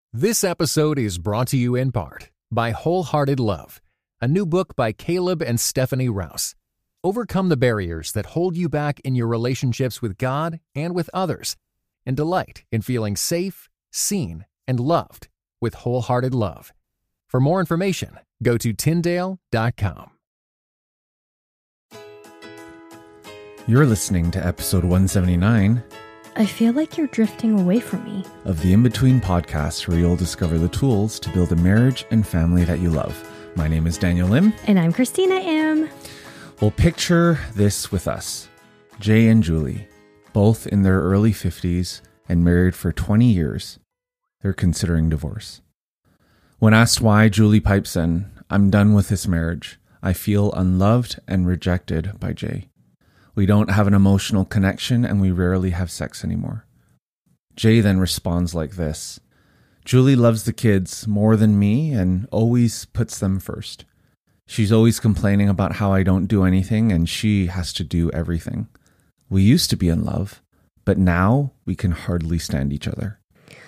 This episode is brought to you in part by Wholehearted Love, a new book by Caleb and Stephanie Rouse. Overcome the barriers that hold you back in your relationships with God and with others, and delight in feeling safe, seen, and loved with Wholehearted Love. For more information, go to Tyndale.com. You're listening to episode 179 I feel like you're drifting away from me. of the In Between podcast, where you'll discover the tools to build a marriage and family that you love. My name is Daniel Lim. And I'm Christina M. Well, picture this with us. Jay and Julie, both in their early 50s and married for 20 years. They're considering divorce. When asked why, Julie pipes in, "I'm done with this marriage. I feel unloved and rejected by Jay. We don't have an emotional connection and we rarely have sex anymore." Jay then responds like this: "Julie loves the kids more than me and always puts them first. She's always complaining about how I don't do anything and she has to do everything. We used to be in love, but now we can hardly stand each other."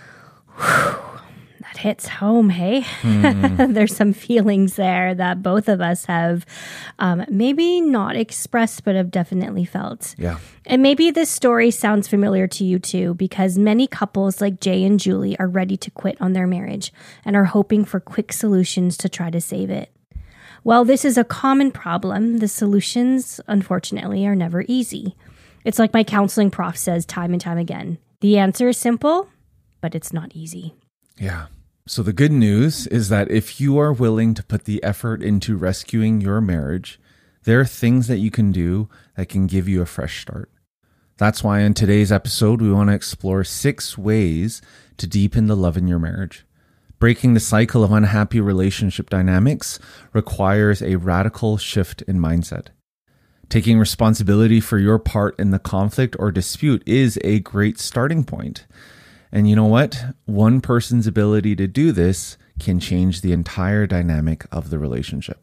That hits home, hey? There's some feelings there that both of us have maybe not expressed, but have definitely felt. Yeah. And maybe this story sounds familiar to you too, because many couples like Jay and Julie are ready to quit on their marriage and are hoping for quick solutions to try to save it. While this is a common problem, the solutions, unfortunately, are never easy. It's like my counseling prof says time and time again. The answer is simple, but it's not easy. Yeah. So the good news is that if you are willing to put the effort into rescuing your marriage, there are things that you can do that can give you a fresh start. That's why in today's episode, we want to explore 6 ways to deepen the love in your marriage. Breaking the cycle of unhappy relationship dynamics requires a radical shift in mindset. Taking responsibility for your part in the conflict or dispute is a great starting point. And you know what? One person's ability to do this can change the entire dynamic of the relationship.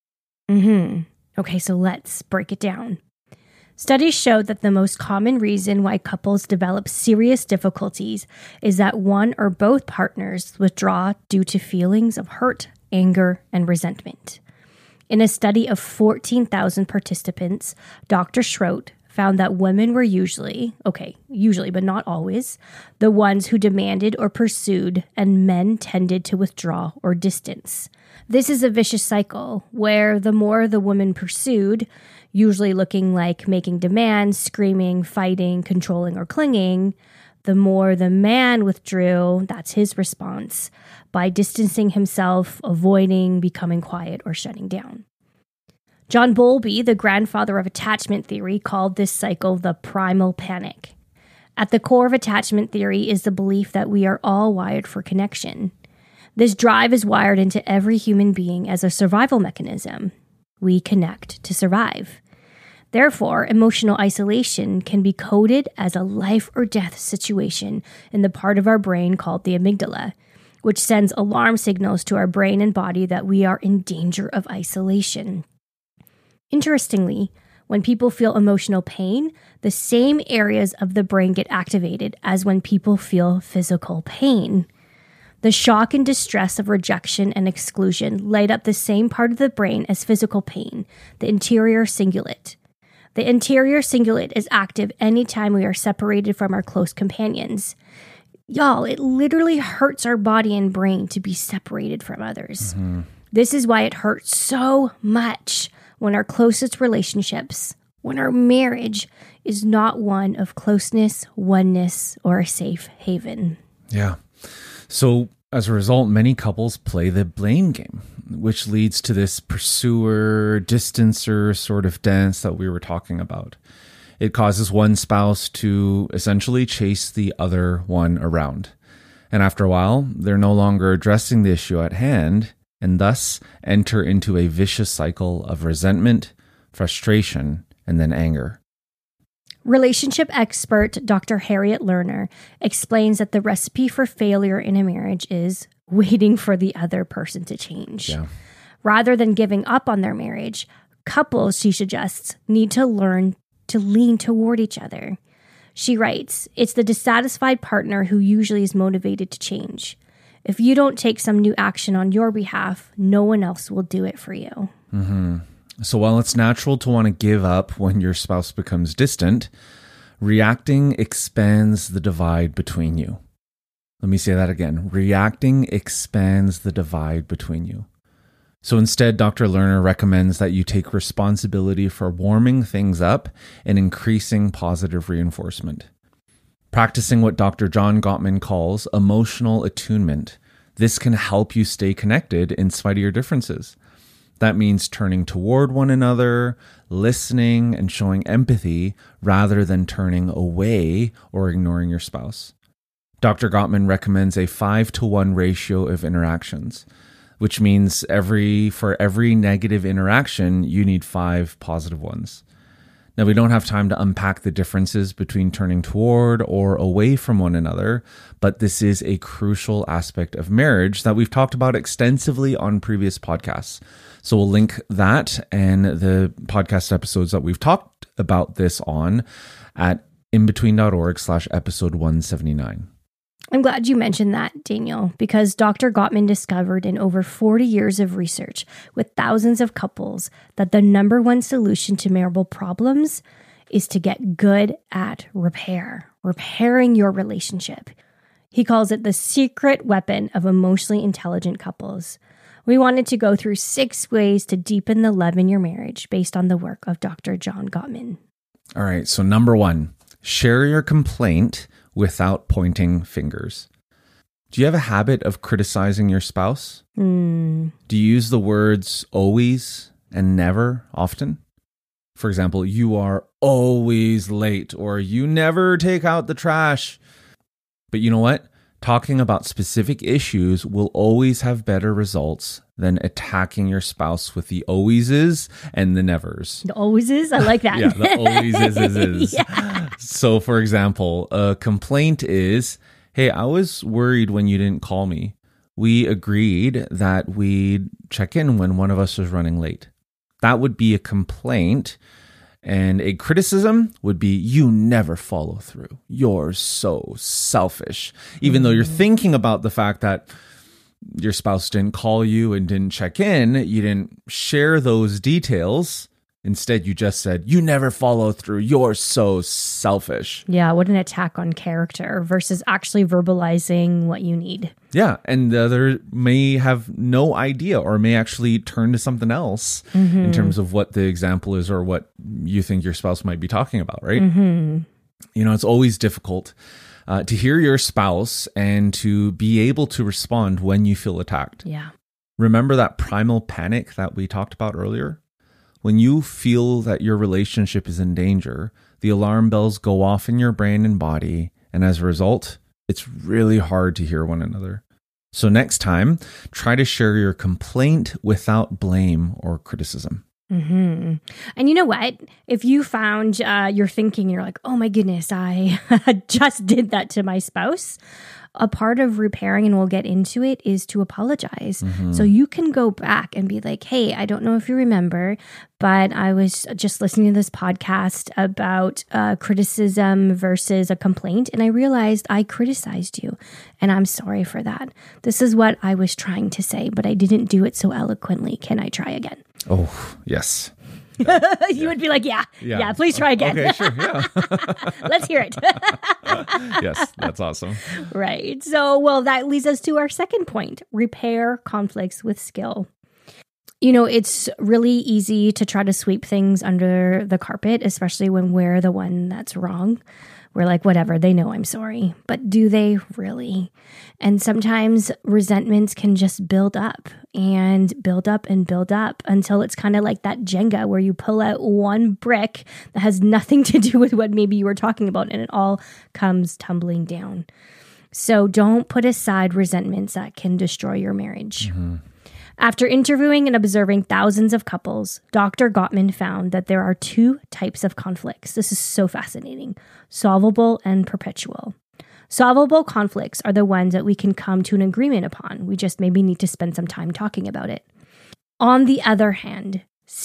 Okay, so let's break it down. Studies show that the most common reason why couples develop serious difficulties is that one or both partners withdraw due to feelings of hurt, anger, and resentment. In a study of 14,000 participants, Dr. Schrodt found that women were usually, but not always, the ones who demanded or pursued, and men tended to withdraw or distance. This is a vicious cycle where the more the woman pursued, usually looking like making demands, screaming, fighting, controlling, or clinging, the more the man withdrew, that's his response, by distancing himself, avoiding, becoming quiet, or shutting down. John Bowlby, the grandfather of attachment theory, called this cycle the primal panic. At the core of attachment theory is the belief that we are all wired for connection. This drive is wired into every human being as a survival mechanism. We connect to survive. Therefore, emotional isolation can be coded as a life or death situation in the part of our brain called the amygdala, which sends alarm signals to our brain and body that we are in danger of isolation. Interestingly, when people feel emotional pain, the same areas of the brain get activated as when people feel physical pain. The shock and distress of rejection and exclusion light up the same part of the brain as physical pain, the anterior cingulate. The anterior cingulate is active anytime we are separated from our close companions. Y'all, it literally hurts our body and brain to be separated from others. This is why it hurts so much when our closest relationships, when our marriage is not one of closeness, oneness, or a safe haven. Yeah. So as a result, many couples play the blame game, which leads to this pursuer, distancer sort of dance that we were talking about. It causes one spouse to essentially chase the other one around. And after a while, they're no longer addressing the issue at hand, and thus enter into a vicious cycle of resentment, frustration, and then anger. Relationship expert Dr. Harriet Lerner explains that the recipe for failure in a marriage is waiting for the other person to change. Yeah. Rather than giving up on their marriage, couples, she suggests, need to learn to lean toward each other. She writes, "It's the dissatisfied partner who usually is motivated to change. If you don't take some new action on your behalf, no one else will do it for you. So while it's natural to want to give up when your spouse becomes distant, reacting expands the divide between you. Let me say that again. Reacting expands the divide between you. So instead, Dr. Lerner recommends that you take responsibility for warming things up and increasing positive reinforcement. Practicing what Dr. John Gottman calls emotional attunement. This can help you stay connected in spite of your differences. That means turning toward one another, listening, and showing empathy rather than turning away or ignoring your spouse. Dr. Gottman recommends a 5-to-1 ratio of interactions, which means for every negative interaction, you need 5 positive ones. Now, we don't have time to unpack the differences between turning toward or away from one another, but this is a crucial aspect of marriage that we've talked about extensively on previous podcasts. So we'll link that and the podcast episodes that we've talked about this on at inbetween.org/episode 179. I'm glad you mentioned that, Daniel, because Dr. Gottman discovered in over 40 years of research with thousands of couples that the number one solution to marital problems is to get good at repairing your relationship. He calls it the secret weapon of emotionally intelligent couples. We wanted to go through 6 ways to deepen the love in your marriage based on the work of Dr. John Gottman. All right, so number 1, share your complaint without pointing fingers. Do you have a habit of criticizing your spouse? Do you use the words always and never often? For example, you are always late, or you never take out the trash. But you know what? Talking about specific issues will always have better results than attacking your spouse with the alwayses and the nevers. The alwayses? I like that. Yeah, the alwayses. Yeah. So, for example, a complaint is, hey, I was worried when you didn't call me. We agreed that we'd check in when one of us was running late. That would be a complaint. And a criticism would be, you never follow through. You're so selfish. Even though you're thinking about the fact that your spouse didn't call you and didn't check in, you didn't share those details. Instead, you just said, you never follow through. You're so selfish. Yeah, what an attack on character versus actually verbalizing what you need. Yeah, and the other may have no idea or may actually turn to something else in terms of what the example is or what you think your spouse might be talking about, right? You know, it's always difficult to hear your spouse and to be able to respond when you feel attacked. Yeah. Remember that primal panic that we talked about earlier? When you feel that your relationship is in danger, the alarm bells go off in your brain and body, and as a result, it's really hard to hear one another. So next time, try to share your complaint without blame or criticism. And you know what? If you found you're thinking, you're like, oh my goodness, I just did that to my spouse. A part of repairing, and we'll get into it, is to apologize. So you can go back and be like, hey, I don't know if you remember, but I was just listening to this podcast about criticism versus a complaint, and I realized I criticized you, and I'm sorry for that. This is what I was trying to say, but I didn't do it so eloquently. Can I try again? Oh, yes. You would be like, yeah, please try again. Okay, sure, yeah. Let's hear it. Yes, that's awesome. Right. So, well, that leads us to our second point, repair conflicts with skill. You know, it's really easy to try to sweep things under the carpet, especially when we're the one that's wrong. We're like, whatever, they know I'm sorry. But do they really? And sometimes resentments can just build up and build up and build up until it's kind of like that Jenga where you pull out one brick that has nothing to do with what maybe you were talking about, and it all comes tumbling down. So don't put aside resentments that can destroy your marriage. After interviewing and observing thousands of couples, Dr. Gottman found that there are 2 types of conflicts. This is so fascinating: solvable and perpetual. Solvable conflicts are the ones that we can come to an agreement upon. We just maybe need to spend some time talking about it. On the other hand,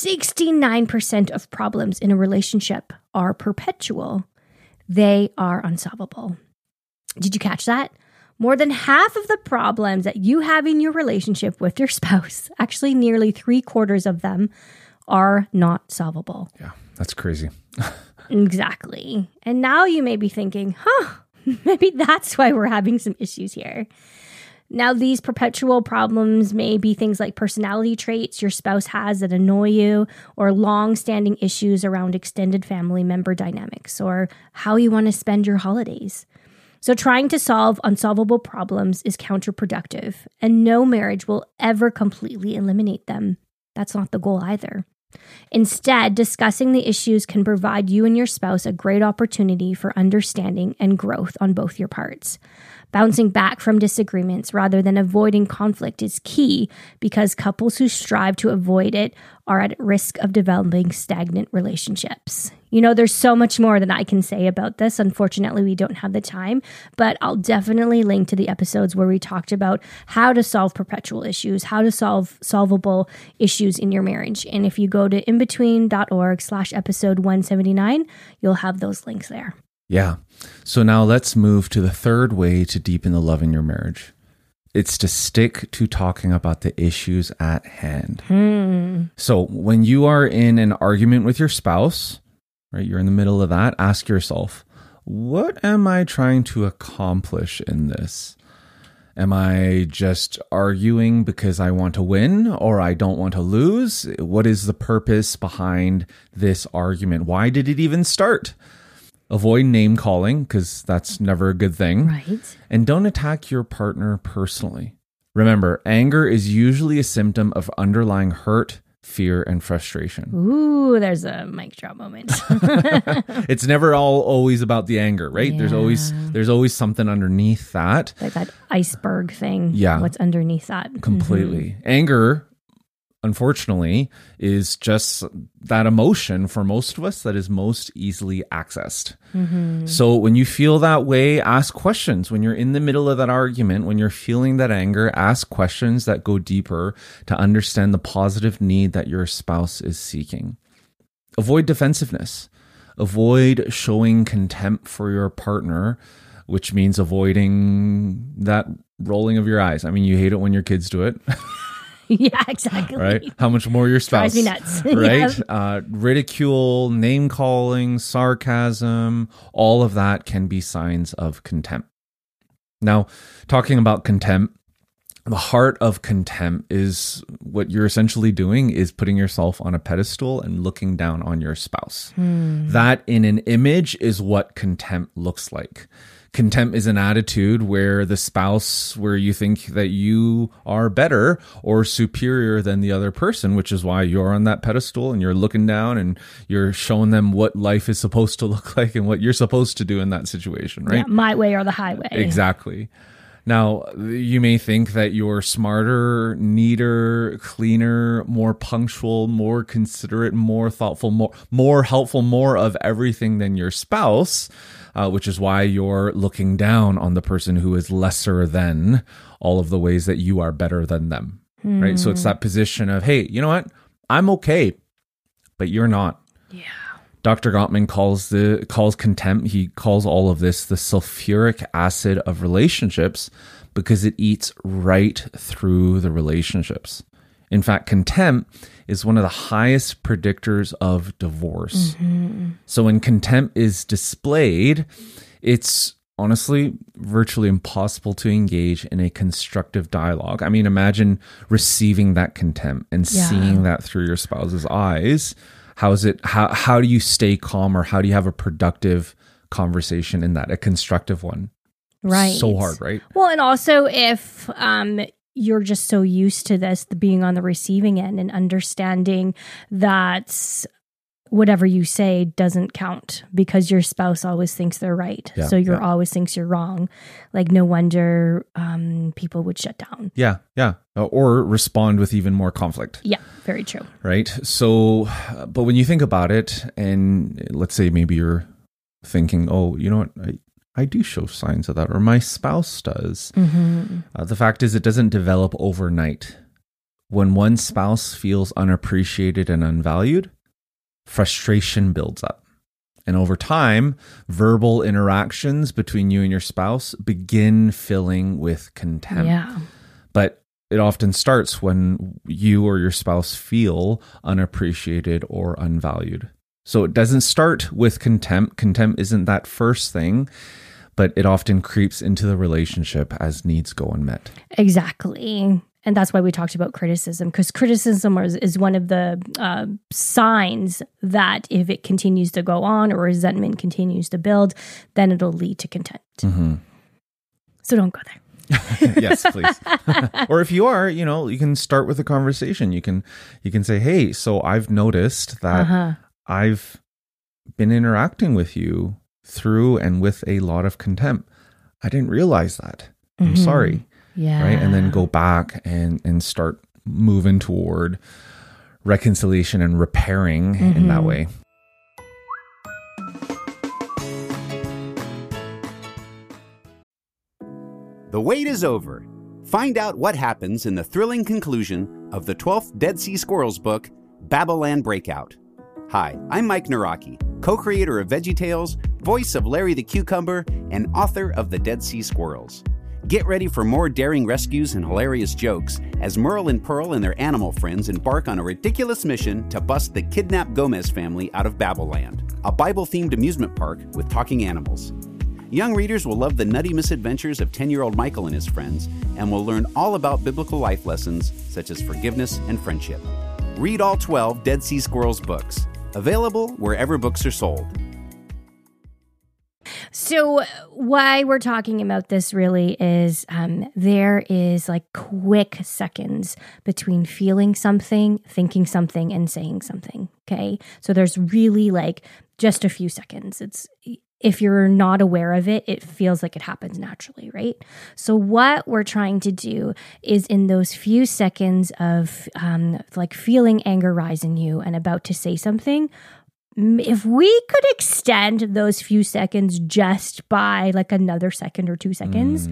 69% of problems in a relationship are perpetual. They are unsolvable. Did you catch that? More than half of the problems that you have in your relationship with your spouse, actually nearly 3/4 of them, are not solvable. Yeah, that's crazy. Exactly. And now you may be thinking, maybe that's why we're having some issues here. Now, these perpetual problems may be things like personality traits your spouse has that annoy you, or long-standing issues around extended family member dynamics, or how you want to spend your holidays. So trying to solve unsolvable problems is counterproductive, and no marriage will ever completely eliminate them. That's not the goal either. Instead, discussing the issues can provide you and your spouse a great opportunity for understanding and growth on both your parts. Bouncing back from disagreements rather than avoiding conflict is key, because couples who strive to avoid it are at risk of developing stagnant relationships. There's so much more that I can say about this. Unfortunately, we don't have the time, but I'll definitely link to the episodes where we talked about how to solve perpetual issues, how to solve solvable issues in your marriage. And if you go to inbetween.org/episode 179, you'll have those links there. Yeah. So now let's move to the third way to deepen the love in your marriage. It's to stick to talking about the issues at hand. So when you are in an argument with your spouse, right, you're in the middle of that, ask yourself, what am I trying to accomplish in this? Am I just arguing because I want to win or I don't want to lose? What is the purpose behind this argument? Why did it even start? Avoid name calling, because that's never a good thing. Right. And don't attack your partner personally. Remember, anger is usually a symptom of underlying hurt, fear, and frustration. Ooh, there's a mic drop moment. It's never always about the anger, right? Yeah. There's always something underneath that. Like that iceberg thing. Yeah. What's underneath that? Completely. Anger, unfortunately, is just that emotion for most of us that is most easily accessed. So when you feel that way, ask questions. When you're in the middle of that argument, when you're feeling that anger, ask questions that go deeper to understand the positive need that your spouse is seeking. Avoid defensiveness. Avoid showing contempt for your partner, which means avoiding that rolling of your eyes. I mean, you hate it when your kids do it. Yeah, exactly. Right? How much more your spouse? Drives me nuts. Right? Yeah. Ridicule, name calling, sarcasm, all of that can be signs of contempt. Now, talking about contempt, the heart of contempt is what you're essentially doing is putting yourself on a pedestal and looking down on your spouse. That in an image is what contempt looks like. Contempt is an attitude where you think that you are better or superior than the other person, which is why you're on that pedestal and you're looking down and you're showing them what life is supposed to look like and what you're supposed to do in that situation, right? Yeah, my way or the highway. Exactly. Now, you may think that you're smarter, neater, cleaner, more punctual, more considerate, more thoughtful, more helpful, more of everything than your spouse, which is why you're looking down on the person who is lesser than all of the ways that you are better than them, right? So it's that position of, hey, you know what? I'm okay, but you're not. Yeah. Dr. Gottman calls contempt, he calls all of this the sulfuric acid of relationships because it eats right through the relationships. In fact, contempt is one of the highest predictors of divorce. So when contempt is displayed, it's honestly virtually impossible to engage in a constructive dialogue. I mean, imagine receiving that contempt and seeing that through your spouse's eyes. How do you stay calm, or how do you have a productive conversation in that, a constructive one? Right. So hard, right? Well, and also if you're just so used to this, being on the receiving end and understanding that whatever you say doesn't count because your spouse always thinks they're right. Yeah, so you're always thinks you're wrong. Like, no wonder people would shut down. Yeah. Or respond with even more conflict. Yeah, very true. Right? So, but when you think about it, and let's say maybe you're thinking, oh, you know what? I do show signs of that, or my spouse does. The fact is, it doesn't develop overnight. When one spouse feels unappreciated and unvalued, frustration builds up. And over time, verbal interactions between you and your spouse begin filling with contempt. Yeah. But it often starts when you or your spouse feel unappreciated or unvalued. So it doesn't start with contempt. Contempt isn't that first thing, but it often creeps into the relationship as needs go unmet. Exactly. And that's why we talked about criticism, because criticism is one of the signs that if it continues to go on or resentment continues to build, then it'll lead to contempt. Mm-hmm. So don't go there. Yes, please. Or if you are, you can start with a conversation. You can say, hey, so I've noticed that I've been interacting with you through and with a lot of contempt. I didn't realize that. I'm sorry. Yeah. Right. And then go back and start moving toward reconciliation and repairing in that way. The wait is over. Find out what happens in the thrilling conclusion of the 12th Dead Sea Squirrels book, Babylon Breakout. Hi, I'm Mike Naraki, co-creator of VeggieTales, voice of Larry the Cucumber, and author of The Dead Sea Squirrels. Get ready for more daring rescues and hilarious jokes as Merle and Pearl and their animal friends embark on a ridiculous mission to bust the kidnapped Gomez family out of Babylon, a Bible-themed amusement park with talking animals. Young readers will love the nutty misadventures of 10-year-old Michael and his friends and will learn all about biblical life lessons such as forgiveness and friendship. Read all 12 Dead Sea Squirrels books. Available wherever books are sold. So why we're talking about this really is there is like quick seconds between feeling something, thinking something, and saying something. Okay. So there's really like just a few seconds. If you're not aware of it, it feels like it happens naturally, right? So what we're trying to do is in those few seconds of like feeling anger rise in you and about to say something, if we could extend those few seconds just by like another second or 2 seconds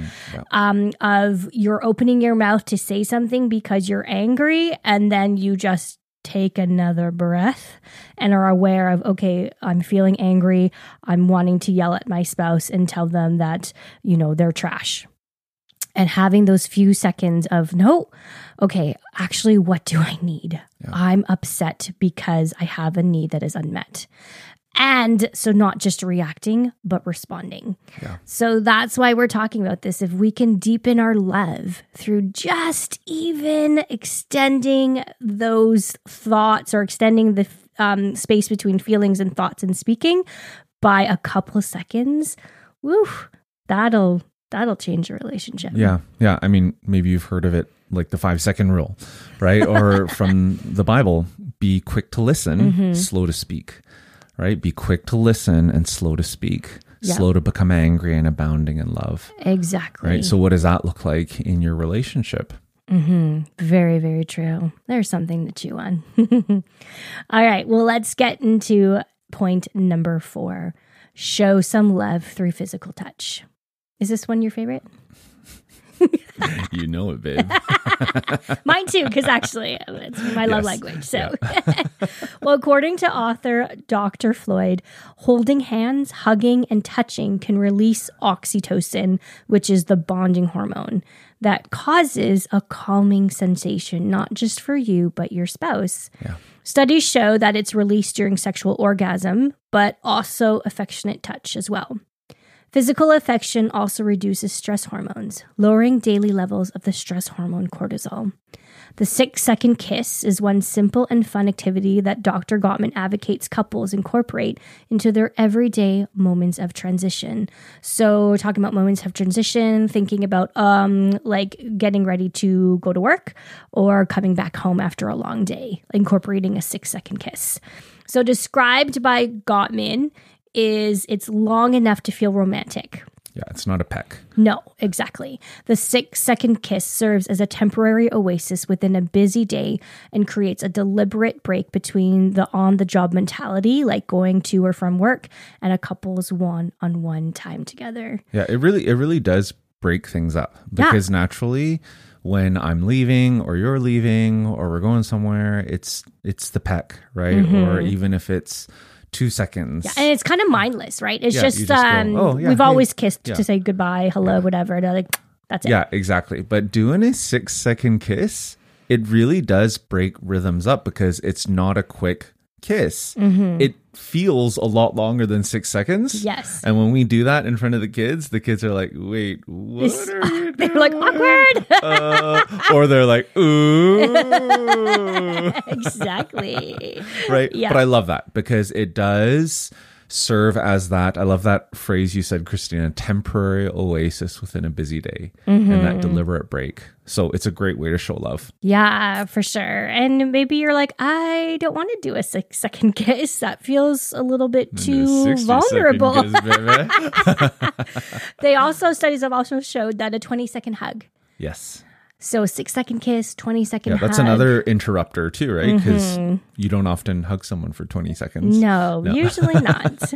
of you're opening your mouth to say something because you're angry, and then you just take another breath and are aware of, okay, I'm feeling angry. I'm wanting to yell at my spouse and tell them that, they're trash. And having those few seconds of, no, okay, actually, what do I need? Yeah. I'm upset because I have a need that is unmet. And so not just reacting, but responding. Yeah. So that's why we're talking about this. If we can deepen our love through just even extending those thoughts or extending the space between feelings and thoughts and speaking by a couple of seconds, that'll change a relationship. Yeah. Yeah. I mean, maybe you've heard of it like the 5-second rule, right? Or from the Bible, be quick to listen, slow to speak, right? Be quick to listen and slow to speak, slow to become angry and abounding in love. Exactly. Right. So what does that look like in your relationship? Very, very true. There's something to chew on. All right. Well, let's get into point number 4. Show some love through physical touch. Is this one your favorite? You know it, babe. Mine too, because actually it's my love language. So, well, according to author Dr. Floyd, holding hands, hugging, and touching can release oxytocin, which is the bonding hormone that causes a calming sensation, not just for you, but your spouse. Yeah. Studies show that it's released during sexual orgasm, but also affectionate touch as well. Physical affection also reduces stress hormones, lowering daily levels of the stress hormone cortisol. The 6-second kiss is one simple and fun activity that Dr. Gottman advocates couples incorporate into their everyday moments of transition. So talking about moments of transition, thinking about like getting ready to go to work or coming back home after a long day, incorporating a 6-second kiss. So described by Gottman, it's long enough to feel romantic. Yeah, it's not a peck. No, exactly. The 6-second kiss serves as a temporary oasis within a busy day and creates a deliberate break between the on-the-job mentality, like going to or from work, and a couple's one-on-one time together. Yeah, it really does break things up because naturally, when I'm leaving or you're leaving or we're going somewhere, it's the peck, right? Or even if it's 2 seconds. Yeah, and it's kind of mindless, right? It's Yeah, just, you just go, "Oh, yeah, we've hey." always kissed Yeah. to say goodbye, hello, whatever. And like, that's it. Yeah, exactly. But doing a 6-second kiss, it really does break rhythms up because it's not a quick kiss. It feels a lot longer than 6 seconds. Yes. And when we do that in front of the kids are like, wait, what are you doing? They're like, awkward. Or they're like, ooh. Exactly. Right? Yeah. But I love that because it does serve as that. I love that phrase you said, Christina, temporary oasis within a busy day and that deliberate break. So it's a great way to show love. Yeah, for sure. And maybe you're like, I don't want to do a 6-second kiss. That feels a little bit too 60-second vulnerable. kiss, baby. Studies have also showed that a 20-second hug. Yes. So 6-second kiss, 20-second Yeah, hug. that's another interrupter too, right? Because you don't often hug someone for 20 seconds. No, usually not.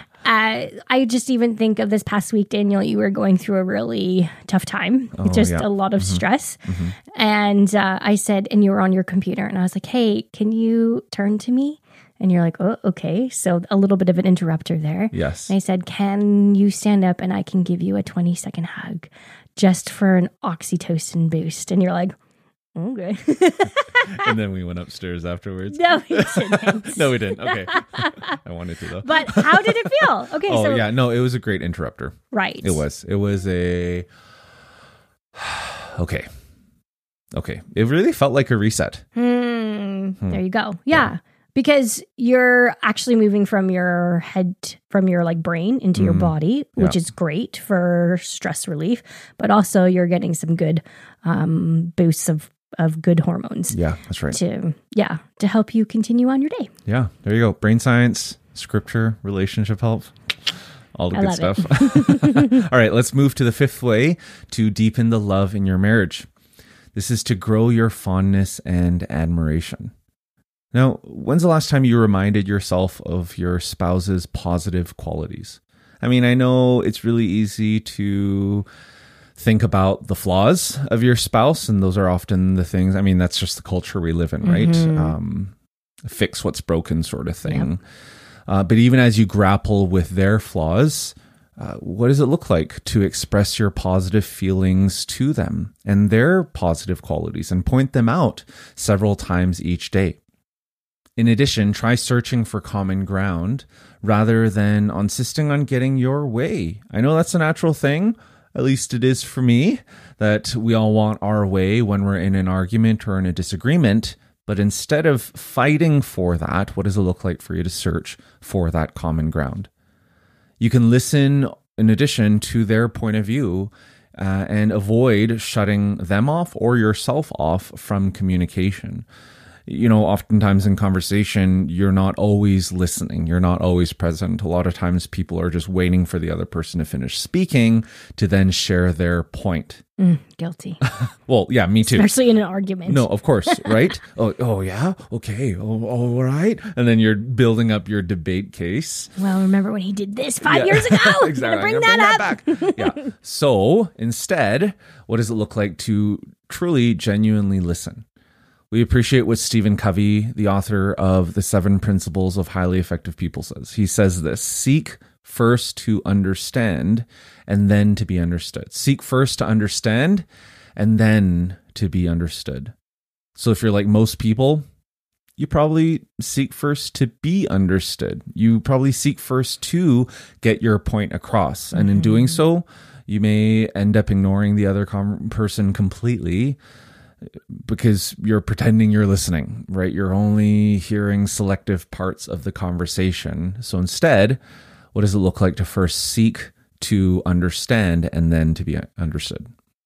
I just even think of this past week, Daniel, you were going through a really tough time, just yeah. a lot of stress. And I said, and you were on your computer, and I was like, hey, can you turn to me? And you're like, oh, okay. So a little bit of an interrupter there. Yes. And I said, can you stand up and I can give you a 20-second hug just for an oxytocin boost? And you're like, okay. And then we went upstairs afterwards. No, we didn't. No, we didn't. Okay. I wanted to though. But how did it feel? Okay. Oh, so, yeah. No, it was a great interrupter. Right. It was a... Okay. It really felt like a reset. There you go. Yeah. Because you're actually moving from your head, from your like brain into your body, which is great for stress relief, but also you're getting some good boosts of good hormones. Yeah, that's right. To help you continue on your day. Yeah, there you go. Brain science, scripture, relationship help, all the I good love stuff. All right, let's move to the fifth way to deepen the love in your marriage. This is to grow your fondness and admiration. Now, when's the last time you reminded yourself of your spouse's positive qualities? I mean, I know it's really easy to think about the flaws of your spouse, and those are often the things, I mean, that's just the culture we live in, right? Fix what's broken sort of thing. Yep. But even as you grapple with their flaws, what does it look like to express your positive feelings to them and their positive qualities and point them out several times each day? In addition, try searching for common ground rather than insisting on getting your way. I know that's a natural thing, at least it is for me, that we all want our way when we're in an argument or in a disagreement. But instead of fighting for that, what does it look like for you to search for that common ground? You can listen in addition to their point of view and avoid shutting them off or yourself off from communication. You know, oftentimes in conversation, you're not always listening. You're not always present. A lot of times people are just waiting for the other person to finish speaking to then share their point. Guilty. Well, yeah, me too. Especially in an argument. No, of course, right? Oh, yeah? Okay. Oh, all right. And then you're building up your debate case. Well, remember when he did this 5 years ago? Exactly. Bring that up. Back. Yeah. So instead, what does it look like to truly, genuinely listen? We appreciate what Stephen Covey, the author of The 7 Principles of Highly Effective People, says. He says this: seek first to understand and then to be understood. Seek first to understand and then to be understood. So if you're like most people, you probably seek first to be understood. You probably seek first to get your point across. And in doing so, you may end up ignoring the other person completely, because you're pretending you're listening, right? You're only hearing selective parts of the conversation. So instead, what does it look like to first seek to understand and then to be understood?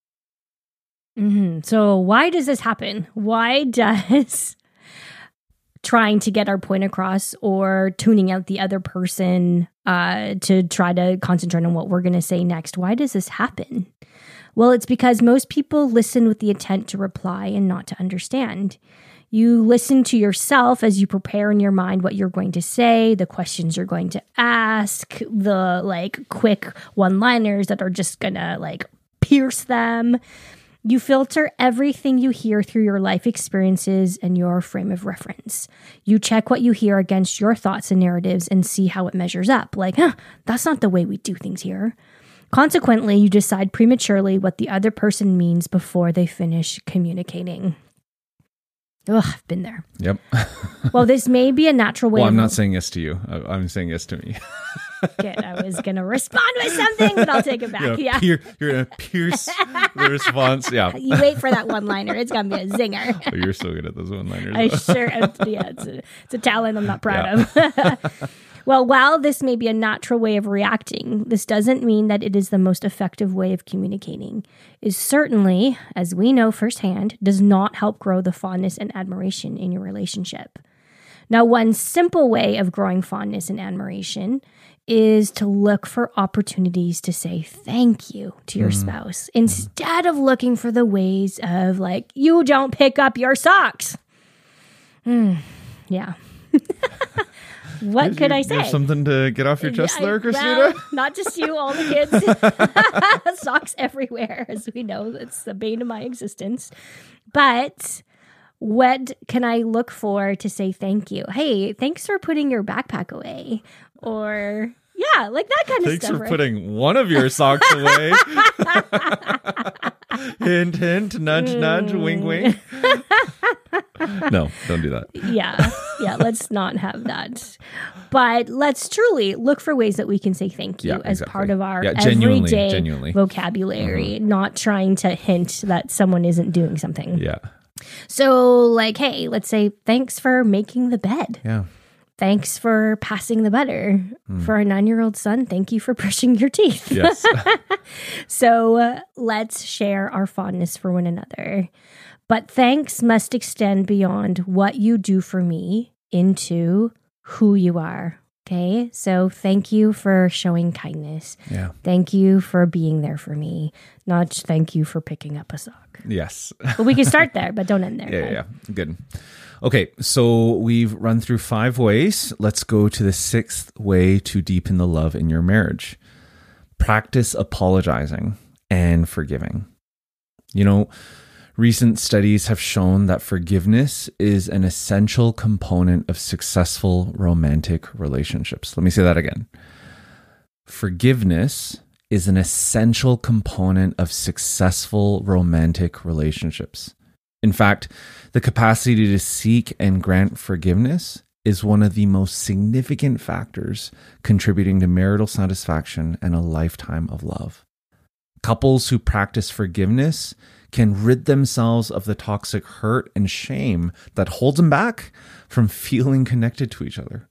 So why does this happen? Why does trying to get our point across or tuning out the other person to try to concentrate on what we're going to say next, why does this happen? Well, it's because most people listen with the intent to reply and not to understand. You listen to yourself as you prepare in your mind what you're going to say, the questions you're going to ask, the like quick one-liners that are just going to like pierce them. You filter everything you hear through your life experiences and your frame of reference. You check what you hear against your thoughts and narratives and see how it measures up. Like, that's not the way we do things here. Consequently, you decide prematurely what the other person means before they finish communicating. Ugh, I've been there. Yep. Well, this may be a natural way. Well, I'm not saying yes to you. I'm saying yes to me. Good. I was going to respond with something, but I'll take it back. Yeah. You're going to pierce the response. Yeah. You wait for that one-liner. It's going to be a zinger. Oh, you're so good at those one-liners. I sure am. Yeah, it's a talent I'm not proud of. Well, while this may be a natural way of reacting, this doesn't mean that it is the most effective way of communicating. It certainly, as we know firsthand, does not help grow the fondness and admiration in your relationship. Now, one simple way of growing fondness and admiration is to look for opportunities to say thank you to your spouse instead of looking for the ways of like, you don't pick up your socks. Yeah. What could I say? You have something to get off your chest there, Christina? Well, not just you, all the kids. Socks everywhere, as we know. It's the bane of my existence. But what can I look for to say thank you? Hey, thanks for putting your backpack away. Or, yeah, like that kind of stuff. Thanks for putting one of your socks away. Hint, hint, nudge, nudge, wink, wink. No, don't do that. Yeah, let's not have that. But let's truly look for ways that we can say thank you as part of our everyday vocabulary, not trying to hint that someone isn't doing something. Yeah. So like, hey, let's say thanks for making the bed. Yeah. Thanks for passing the butter. For a 9-year-old son, thank you for brushing your teeth. Yes. So let's share our fondness for one another. But thanks must extend beyond what you do for me into who you are. Okay? So thank you for showing kindness. Yeah. Thank you for being there for me. Not thank you for picking up a sock. Yes. But we can start there, but don't end there. Yeah. Good. Okay, so we've run through 5 ways. Let's go to the 6th way to deepen the love in your marriage. Practice apologizing and forgiving. You know, recent studies have shown that forgiveness is an essential component of successful romantic relationships. Let me say that again. Forgiveness is an essential component of successful romantic relationships. In fact, the capacity to seek and grant forgiveness is one of the most significant factors contributing to marital satisfaction and a lifetime of love. Couples who practice forgiveness can rid themselves of the toxic hurt and shame that holds them back from feeling connected to each other.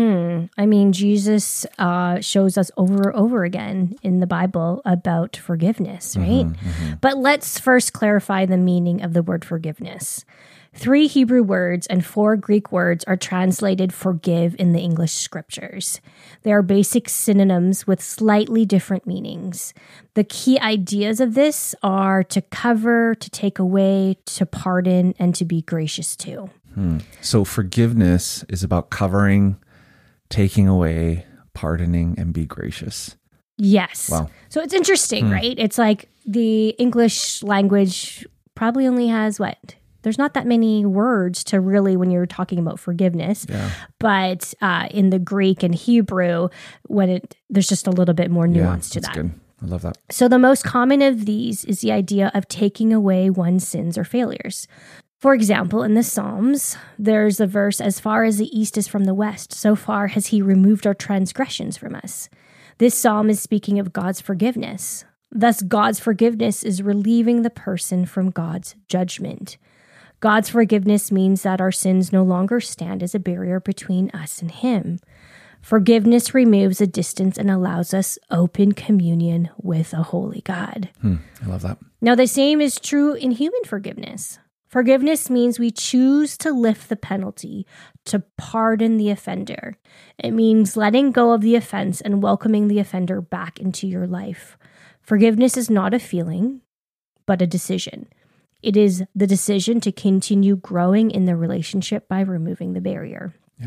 I mean, Jesus shows us over and over again in the Bible about forgiveness, right? But let's first clarify the meaning of the word forgiveness. 3 Hebrew words and 4 Greek words are translated forgive in the English scriptures. They are basic synonyms with slightly different meanings. The key ideas of this are to cover, to take away, to pardon, and to be gracious to. So forgiveness is about covering, taking away, pardoning, and be gracious. Yes. Wow. So it's interesting, right? It's like the English language probably only has there's not that many words to really, when you're talking about forgiveness, but in the Greek and Hebrew, there's just a little bit more nuance to that. Good. I love that. So the most common of these is the idea of taking away one's sins or failures. For example, in the Psalms, there's a verse, as far as the east is from the west, so far has he removed our transgressions from us. This psalm is speaking of God's forgiveness. Thus, God's forgiveness is relieving the person from God's judgment. God's forgiveness means that our sins no longer stand as a barrier between us and him. Forgiveness removes a distance and allows us open communion with a holy God. I love that. Now, the same is true in human forgiveness. Forgiveness means we choose to lift the penalty, to pardon the offender. It means letting go of the offense and welcoming the offender back into your life. Forgiveness is not a feeling, but a decision. It is the decision to continue growing in the relationship by removing the barrier. Yeah.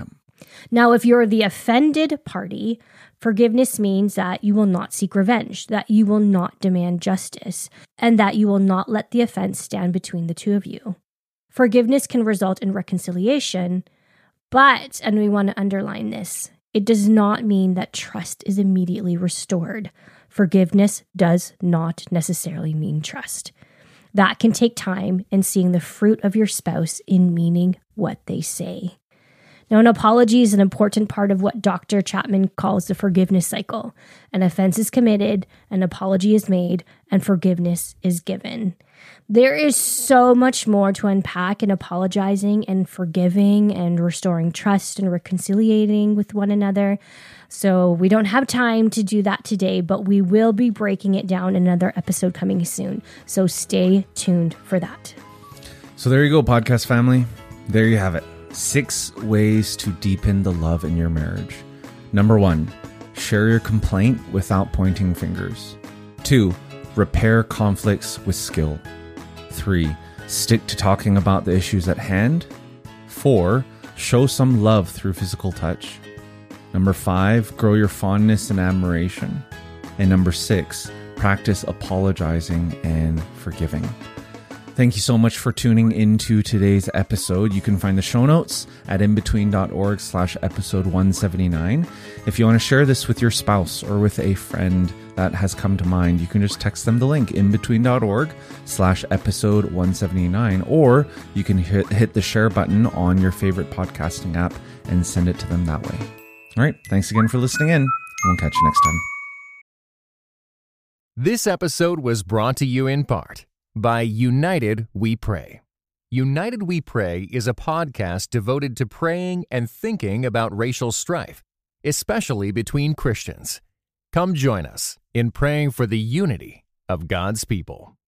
Now, if you're the offended party, forgiveness means that you will not seek revenge, that you will not demand justice, and that you will not let the offense stand between the two of you. Forgiveness can result in reconciliation, but, and we want to underline this, it does not mean that trust is immediately restored. Forgiveness does not necessarily mean trust. That can take time and seeing the fruit of your spouse in meaning what they say. Now, an apology is an important part of what Dr. Chapman calls the forgiveness cycle. An offense is committed, an apology is made, and forgiveness is given. There is so much more to unpack in apologizing and forgiving and restoring trust and reconciliating with one another. So we don't have time to do that today, but we will be breaking it down in another episode coming soon. So stay tuned for that. So there you go, podcast family. There you have it. 6 ways to deepen the love in your marriage. Number 1, share your complaint without pointing fingers. 2, repair conflicts with skill. 3, stick to talking about the issues at hand. 4, show some love through physical touch. Number 5, grow your fondness and admiration. And number 6, practice apologizing and forgiving. Thank you so much for tuning into today's episode. You can find the show notes at inbetween.org/episode 179. If you want to share this with your spouse or with a friend that has come to mind, you can just text them the link, inbetween.org/episode 179, or you can hit the share button on your favorite podcasting app and send it to them that way. All right. Thanks again for listening in. We'll catch you next time. This episode was brought to you in part by United We Pray. United We Pray is a podcast devoted to praying and thinking about racial strife, especially between Christians. Come join us in praying for the unity of God's people.